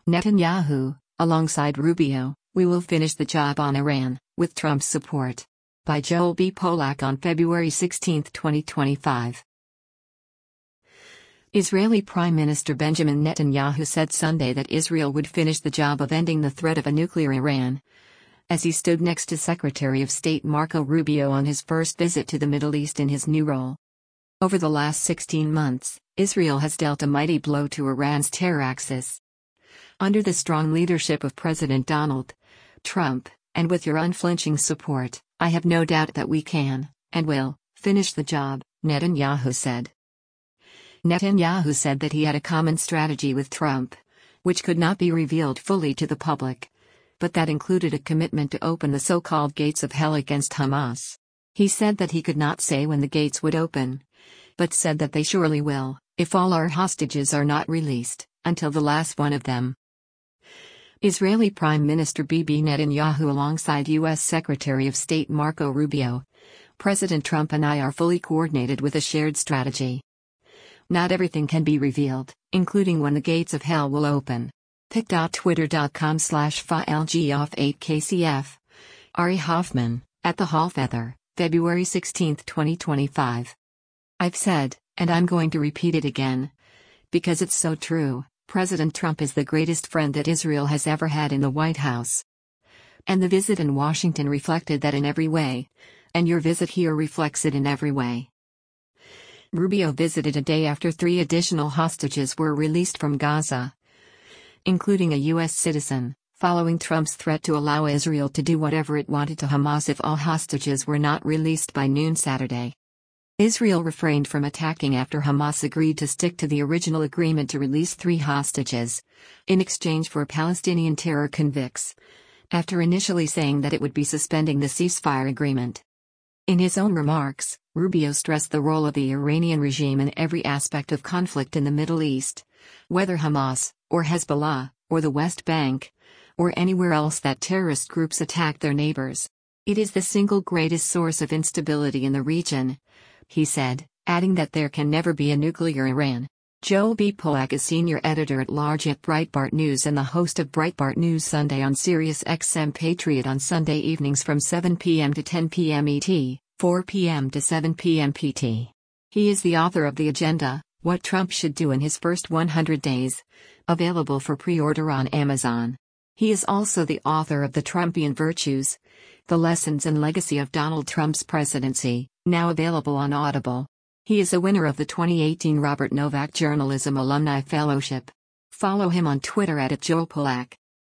Netanyahu, alongside Rubio, we will finish the job on Iran, with Trump's support. By Joel B. Polak on February 16, 2025. Israeli Prime Minister Benjamin Netanyahu said Sunday that Israel would finish the job of ending the threat of a nuclear Iran, as he stood next to Secretary of State Marco Rubio on his first visit to the Middle East in his new role. Over the last 16 months, Israel has dealt a mighty blow to Iran's terror axis. Under the strong leadership of President Donald Trump, and with your unflinching support, I have no doubt that we can, and will, finish the job, Netanyahu said. Netanyahu said that he had a common strategy with Trump, which could not be revealed fully to the public, but that included a commitment to open the so-called gates of hell against Hamas. He said that he could not say when the gates would open, but said that they surely will, if all our hostages are not released, until the last one of them. Israeli Prime Minister Bibi Netanyahu alongside U.S. Secretary of State Marco Rubio. President Trump and I are fully coordinated with a shared strategy. Not everything can be revealed, including when the gates of hell will open. pic.twitter.com/FileGoff8KCF. Ari Hoffman, at the Hallfeather, February 16, 2025. I've said, and I'm going to repeat it again, because it's so true, President Trump is the greatest friend that Israel has ever had in the White House. And the visit in Washington reflected that in every way, and your visit here reflects it in every way. Rubio visited a day after 3 additional hostages were released from Gaza, including a U.S. citizen, following Trump's threat to allow Israel to do whatever it wanted to Hamas if all hostages were not released by noon Saturday. Israel refrained from attacking after Hamas agreed to stick to the original agreement to release 3 hostages, in exchange for Palestinian terror convicts, after initially saying that it would be suspending the ceasefire agreement. In his own remarks, Rubio stressed the role of the Iranian regime in every aspect of conflict in the Middle East, whether Hamas, or Hezbollah, or the West Bank, or anywhere else that terrorist groups attack their neighbors. It is the single greatest source of instability in the region, he said, adding that there can never be a nuclear Iran. Joel B. Polak is senior editor-at-large at Breitbart News and the host of Breitbart News Sunday on Sirius XM Patriot on Sunday evenings from 7 p.m. to 10 p.m. ET, 4 p.m. to 7 p.m. PT. He is the author of The Agenda, What Trump Should Do in His First 100 Days, available for pre-order on Amazon. He is also the author of The Trumpian Virtues, The Lessons and Legacy of Donald Trump's Presidency, now available on Audible. He is a winner of the 2018 Robert Novak Journalism Alumni Fellowship. Follow him on Twitter @JoelPolak.